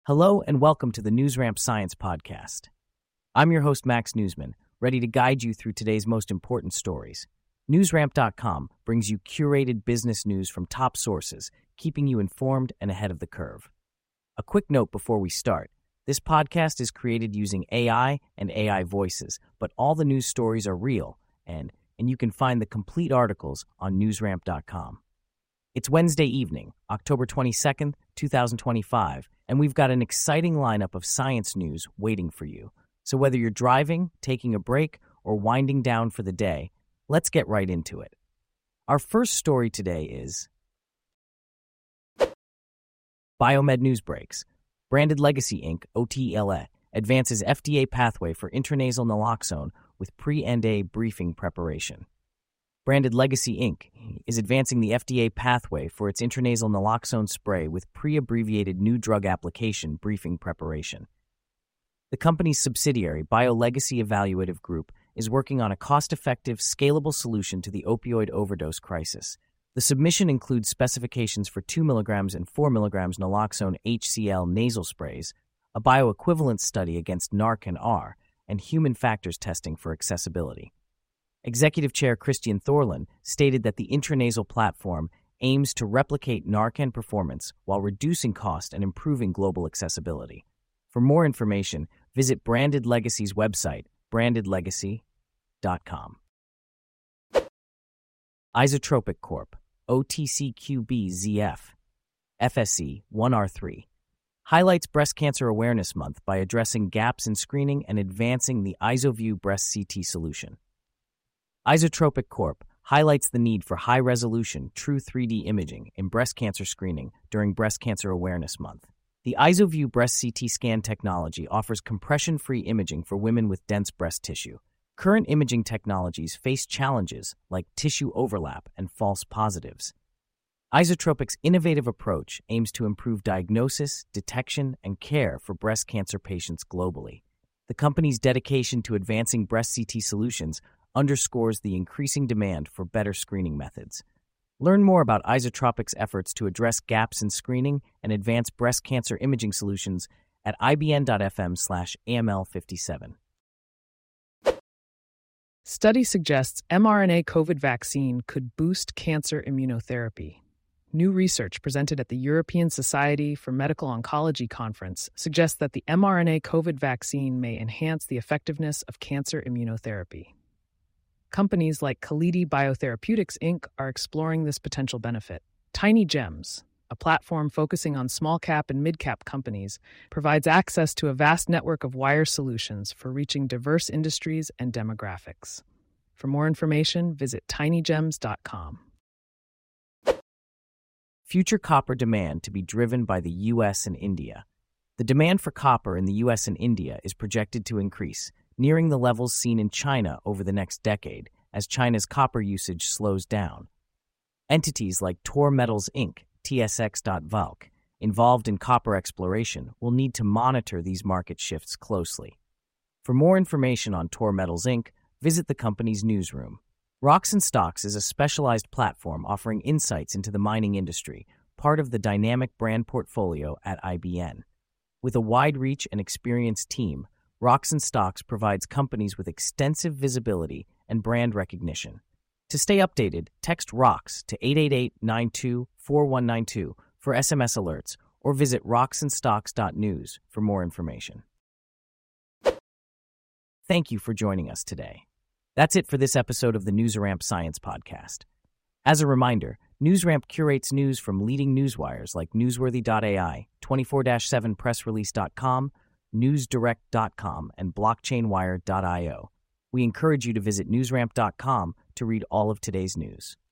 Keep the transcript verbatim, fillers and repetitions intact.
Hello and welcome to the NewsRamp Science Podcast. I'm your host, Max Newsman, ready to guide you through today's most important stories. NewsRamp dot com brings you curated business news from top sources, keeping you informed and ahead of the curve. A quick note before we start. This podcast is created using A I and A I voices, but all the news stories are real, and, and you can find the complete articles on NewsRamp dot com. It's Wednesday evening, October twenty-second, twenty twenty-five, and we've got an exciting lineup of science news waiting for you. So whether you're driving, taking a break, or winding down for the day, let's get right into it. Our first story today is Biomed News Breaks. Branded Legacy Incorporated, O T L A, advances F D A pathway for intranasal naloxone with pre-N D A briefing preparation. Branded Legacy Incorporated is advancing the F D A pathway for its intranasal naloxone spray with pre-abbreviated new drug application briefing preparation. The company's subsidiary, BioLegacy Evaluative Group, is working on a cost-effective, scalable solution to the opioid overdose crisis. The submission includes specifications for two milligrams and four milligrams naloxone H C L nasal sprays, a bioequivalence study against Narcan R, and human factors testing for accessibility. Executive Chair Christian Thorlin stated that the intranasal platform aims to replicate Narcan performance while reducing cost and improving global accessibility. For more information, visit Branded Legacy's website, branded legacy dot com. Isotropic Corp, O T C Q B Z F, F S C one R three, highlights Breast Cancer Awareness Month by addressing gaps in screening and advancing the IsoView breast C T solution. Isotropic Corp highlights the need for high-resolution, true three D imaging in breast cancer screening during Breast Cancer Awareness Month. The IsoView breast C T scan technology offers compression-free imaging for women with dense breast tissue. Current imaging technologies face challenges like tissue overlap and false positives. Isotropic's innovative approach aims to improve diagnosis, detection, and care for breast cancer patients globally. The company's dedication to advancing breast C T solutions underscores the increasing demand for better screening methods. Learn more about Isotropic's efforts to address gaps in screening and advance breast cancer imaging solutions at ibn.fm slash AML57. Study suggests mRNA COVID vaccine could boost cancer immunotherapy. New research presented at the European Society for Medical Oncology conference suggests that the mRNA COVID vaccine may enhance the effectiveness of cancer immunotherapy. Companies like Kalidi Biotherapeutics Incorporated are exploring this potential benefit. Tiny Gems, a platform focusing on small-cap and mid-cap companies, provides access to a vast network of wire solutions for reaching diverse industries and demographics. For more information, visit tiny gems dot com. Future copper demand to be driven by the U S and India. The demand for copper in the U S and India is projected to increase, nearing the levels seen in China over the next decade as China's copper usage slows down. Entities like Tor Metals Incorporated, T S X dot Valk, involved in copper exploration will need to monitor these market shifts closely. For more information on Tor Metals Incorporated, visit the company's newsroom. Rocks and Stocks is a specialized platform offering insights into the mining industry, part of the dynamic brand portfolio at I B N. With a wide reach and experienced team, Rocks and Stocks provides companies with extensive visibility and brand recognition. To stay updated, text ROCKS to eight eight eight, nine two, four one nine two for S M S alerts or visit rocks and stocks dot news for more information. Thank you for joining us today. That's it for this episode of the NewsRamp Science Podcast. As a reminder, NewsRamp curates news from leading newswires like newsworthy dot A I, twenty-four seven press release dot com, news direct dot com, and blockchain wire dot io. We encourage you to visit newsramp dot com to read all of today's news.